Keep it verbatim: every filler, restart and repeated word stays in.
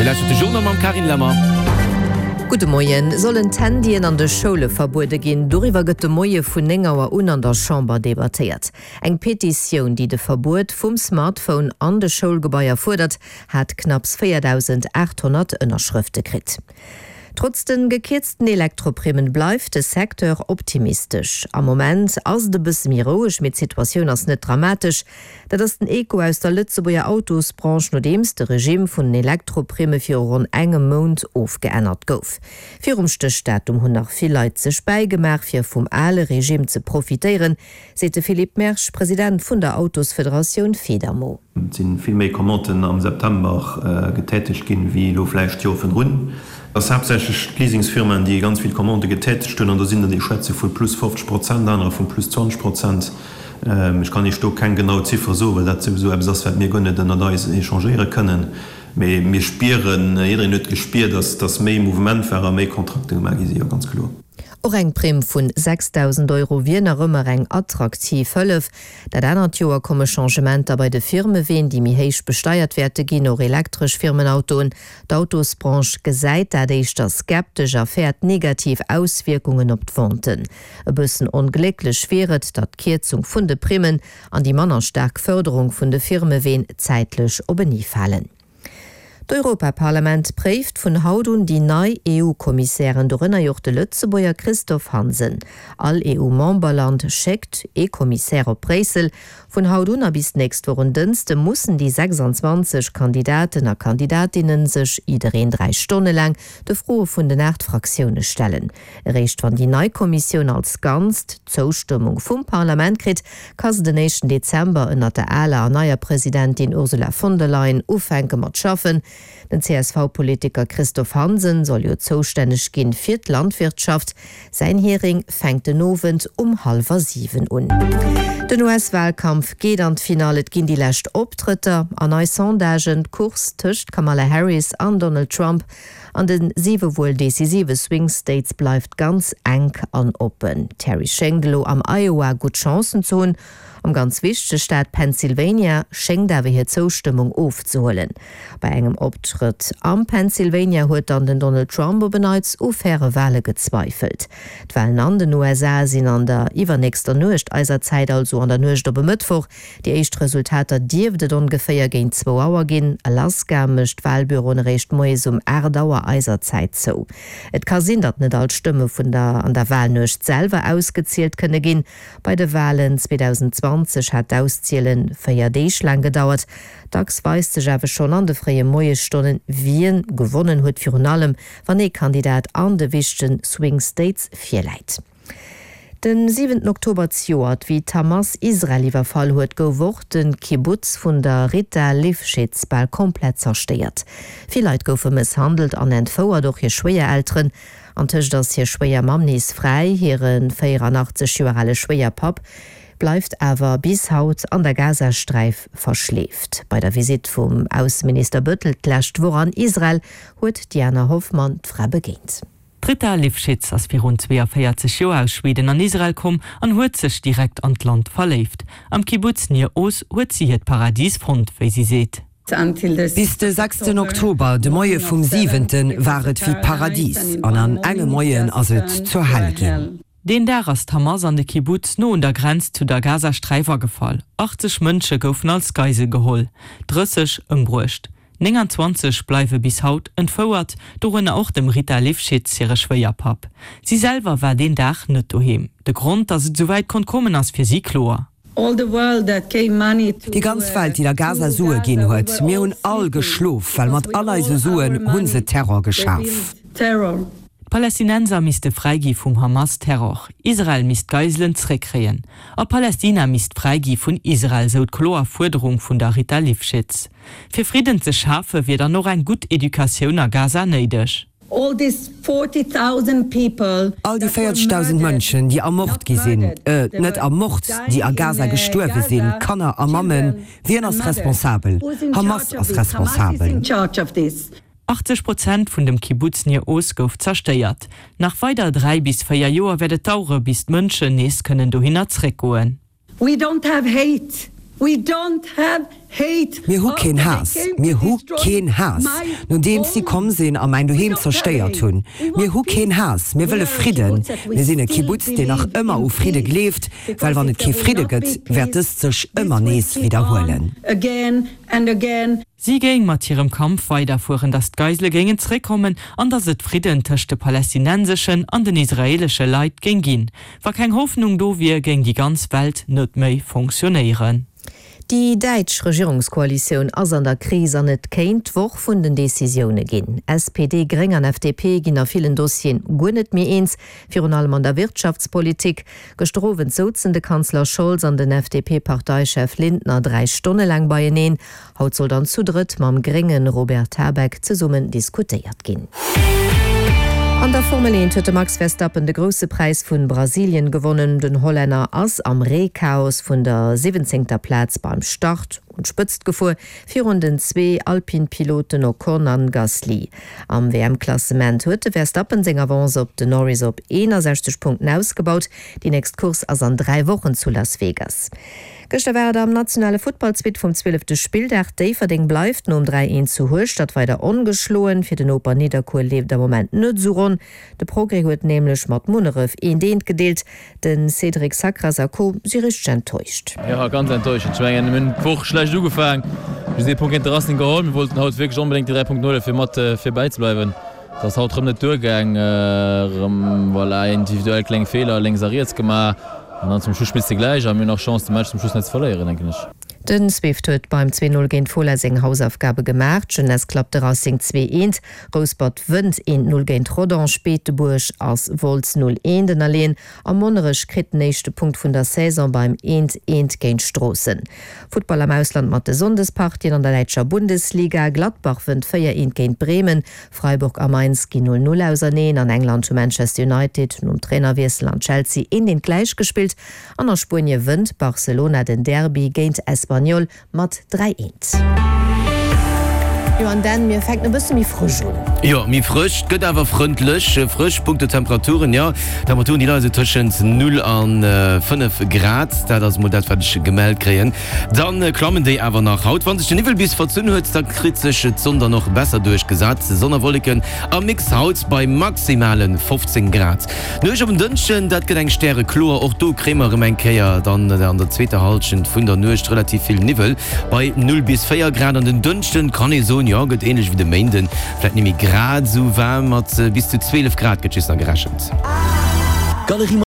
lauscht de Journal am Karin Lammer. Gute Moien sollen Tandien an de Schule verbude gin, doriwer gëtt de Moie vun engerer un an der Chamber debattiert. Eng Petition, die de Verbot vum Smartphone an de Schulgebäier fordert, hat knapps viertausendachthundert Ënnerschrifte krit. Trotz den gekirzten Elektroprimen bleibt der Sektor optimistisch. Am Moment ass de bis miroisch mit Situation ass net dramatisch, dat ass den Eko aus der Lützeburger Autosbranche no dems de Regime vun Elektroprime fir rund engem Mond aufgeändert gouf. Fir umchte Stadt um hun nach viel Leiit sech beigemerk fir vum alle Regime ze profitieren, sete Philipp Mersch, Präsident vun der Autosföderation Federmo. Sind viel méi Kommenten am September äh, getätigt gin wie lo fleischcht Jofen runn. Das hauptsächlich Leasingsfirmen, die ganz viel Kommande getätigt stehen, und da sind die Schätze von plus fünfzig Prozent, andere von plus zwanzig Prozent. Ähm, ich kann nicht doch keine genaue Ziffer so, weil das sowieso etwas, was wir gar nicht da échangieren können. Aber wir spüren, jeder hat gespürt, dass das mehr Movement wäre, mehr Kontrakte organisiert, ganz klar. Auch eng Prim vun sechstausend Euro wiener rëmmer eng attraktiv hëllef, dat ennner Joer komme Changementer bei de Firme ween, die mi héich besteiert werte gin or elektrisch Firmenautoen. D'Autosbranche gesäit, dat eich der skeptisch erfährt negativ Auswirkungen op d'Fonten. E bëssen onglécklech schweret, dat Kierzung vun de Primen an die mannerstark Förderung vun de Firme ween zeitlech obeni fallen. D'Europaparlament präft vun Haudun die nei E U-Kommissären dorënner joch de Lützeburger Christoph Hansen. All E U-Memberland schickt E-Kommissär op Bresel. Vun Haudun bis nächst woren Dünste mussen die sechsundzwanzig Kandidaten a Kandidatinnen sech iedereen drei Stunden lang de Froe vun den Nachtfraktionen stellen. Recht wann die Neukommission als ganz Zustimmung vum Parlament krit, kas den nächsten Dezember ënner der aller neuer Präsidentin Ursula von der Leyen ufenke mat schaffen. Den C S V-Politiker Christoph Hansen soll jo zoständig gin fir d Landwirtschaft. Sein Hering fängt den Novent um halber sieben un. Den U S-Wahlkampf geht an Finale ginn die lächt Optritter an ei Sondagen Kurs töcht Kamala Harris an Donald Trump. An den sieve wohl decisive Swing States bleibt ganz eng an open. Terry Schengelo am Iowa gut Chancen zu hun. Am ganz wichtigste Staat Pennsylvania schenkt dawer hier Zustimmung aufzuholen. Bei engem Optritt am Pennsylvania huet dann den Donald Trump beneits auf faire Wahlen gezweifelt. D'Wahlen an den U S A sind an der iwwernächster Nucht eiser Zeit, also an der Nucht op Mittwoch. Die echt Resultater diewdet ungefähr gegen zwei Uhr gin. Alaska mischt Wahlbüro recht moes um Erdauer Eiserzeit zo. Et kann sinn, dat net als Stimme von der an der Wahlnucht selber ausgezielt könne gin. Bei de Wahlen zweitausendzwanzig hat auszielen vier Tage lang gedauert. Dax weist sich aber schon an de freie Moiestunden wien gewonnen huet für allem, wann e Kandidat an de wichtigsten Swing States vier Leiit. Den siebenten Oktober zioert, wie Tamas Israeliwer Fall huet gewoch den Kibbutz vun der Rita Lifschitz bald komplett zersteiert. Viel Leiit goufe misshandelt an entfouer durch hier Schweiereltern, an Tisch dass hier Schweier Mamnis frei, hieren vierundachtzig Jahre Schweier Pap, bleibt aber bis haut an der Gazastreif verschläft. Bei der Visit vom Außenminister Büttel clasht, woran Israel huet Diana Hoffmann d'Fra begint. Rita Lifschitz as vir rund vierundvierzig Joer aus Schweden an Israel kom an huet sech direkt an Land verleft. Am Kibbutz nier Os huet sie het Paradiesfront, wie sie seht. Bis de sechsten Oktober, de Moie vum siebenten waret wie Paradies, an an enge Moien as et zur Hell gin. Den der as Hamas an de Kibbutz no an der Grenz zu der Gazastreifer gefall. achtzig Mënsche goufen als Geisel geholl, dreißig ëmbruecht. neunundzwanzig bleiwe bis haut entfouert, dorenne auch dem Rita Lifschitz ihre Schweierpap. Sie selber war den Dach net doheem. De Grund, dass het soweit kon kommen as fir sie klar. Die ganz Welt, die der Gaza Sue gin huet, mir hun all geschlof, weil mat aller se Suen hunse Terror geschaf. Palästinenser misste freigi vum Hamas Terror. Israel misst Geiselen zrekreen. A Palästina misst freigi vun Israel seut kloer Forderung vun der Rita Lifschitz. Für Frieden ze schafe wird er noch ein gut Education a Gaza neidech. All die vierzigtausend Mënschen, die am Mord gesinn, äh, net am Mord, die a Gaza gestorwe sinn, Kanner a Mammen, wien as responsabel. Hamas as responsabel. achtzig Prozent vun dem Kibbutz nier Os gouf zersteiert. Nach weiter drei bis vier Joer werdet Taure bis Mënsche nees können du hinnerzreck goen. We don't have hate We don't have hate. Mir hu kein Hass. Mir hu kein Hass. Nun dem sie kommen sehen, am mein du hem zersteiert tun. Mir hu kein Hass. Mir will Frieden. Wir sind ein Kibbutz, der noch immer auf Friede gelebt, weil wenn es kein Friede gibt, wird es sich immer nichts wiederholen. Again and again. Sie gegen mat ihrem Kampf weiterfuhren, dass Geisle gegen zurückkommen, an dass het Frieden töchte palästinensischen an den israelische Leid ging gin. War kein Hoffnung do wie gegen die ganze Welt net mei funktionieren. Die Deitsch Regierungskoalition ass an der Krise net kéint woch vun den Decisionen ginn. S P D, Greng an F D P ginn a vielen Dossien gunnet mir eens, fir allem an der Wirtschaftspolitik, gestrowen sozende Kanzler Scholz an den F D P-Parteichef Lindner drei Stunden lang beiien, haut soll dann zu dritt mam Grengen Robert Habeck ze summen diskutiert ginn. An der Formel eins huet Max Verstappen de grosse Preis vun Brasilien gewonnen, den Holländer ass am Rehchaos vun der siebzehnter Platz beim Start und spëtzt gefu vier den zwei Alpinpiloten Ocon an Gasly. Am W M-Klassement huet Verstappen seg Avance op de Norris op einundsechzig Punkten ausgebaut, die nächst Kurs ass an drei Wochen zu Las Vegas. Gestern war am nationale Footballzwit vom zwölften Spieltag Daverding bleibt nur um drei eins zu hoch, statt weiter ungeschlohen. Für den Oper Niederkur lebt der Moment nicht so rund. Der Progrès hat nämlich mit Munerev in den gedeelt, denn Cedric Sacrasako sie richtig enttäuscht. Ja, ganz enttäuscht. Ich meine, wir haben Woche schlecht angefangen. Wir sind Punkt Interessen geholt. Wir wollten heute wirklich unbedingt die drei Punkt null für Matt für beizubleiben. Das hat drum nicht durchgegangen, äh, weil er individuell kleine Fehler links ariert gemacht. Und dann zum Schluss spielst du gleich, haben wir noch Chance, den Match zum Schluss nicht zu verlieren, denke ich. Den Swift huet beim zwei null gegen Voller seg Hausaufgabe gemacht, Jeunesse klappt daraus sing zwei eins, Rosbad wënd in null gegen Rodon, Späteburg als Volz null eins den Alleen, am Monerisch krit nächste Punkt vun der Saison beim eins eins gegen Strossen. Football am Ausland mat de Sondespartien an der Leitscher Bundesliga, Gladbach wënd vier eins gegen Bremen, Freiburg am Mainz gi null null ausernehen, an England zu Manchester United, um Trainerwechsel an Chelsea in den Gleich gespielt, an der Spurnie wënd Barcelona den Derby gegen Espanyol mat drei eins. Ja, und dann mir fängt ein bisschen wie frisch an. Ja, mir frisch, geht aber freundlich, frisch, Punkte Temperaturen, ja. Temperaturen, die Leute zwischen null und äh, fünf Grad, da das Modell fertig gemeldet kriegen. Dann äh, klammen die aber nach Haut. Wenn sich der Niveau bis verzündet hat, dann kriegt sich die Sonne noch besser durchgesetzt. Sonnenwolken am Mixhaut bei maximalen fünfzehn Grad. Nur ich auf dem Dünschen, das geht ein Sterne Chlor, auch du Creme im Kehr, dann äh, an der zweiten Halbzeit von der Nucht relativ viel Niveau. Bei null bis vier Grad an den Dünsten kann ich so ja, geht ähnlich wie die Mänden. Vielleicht nämlich gerade so warm, hat bis zu zwölf Grad gerechnet.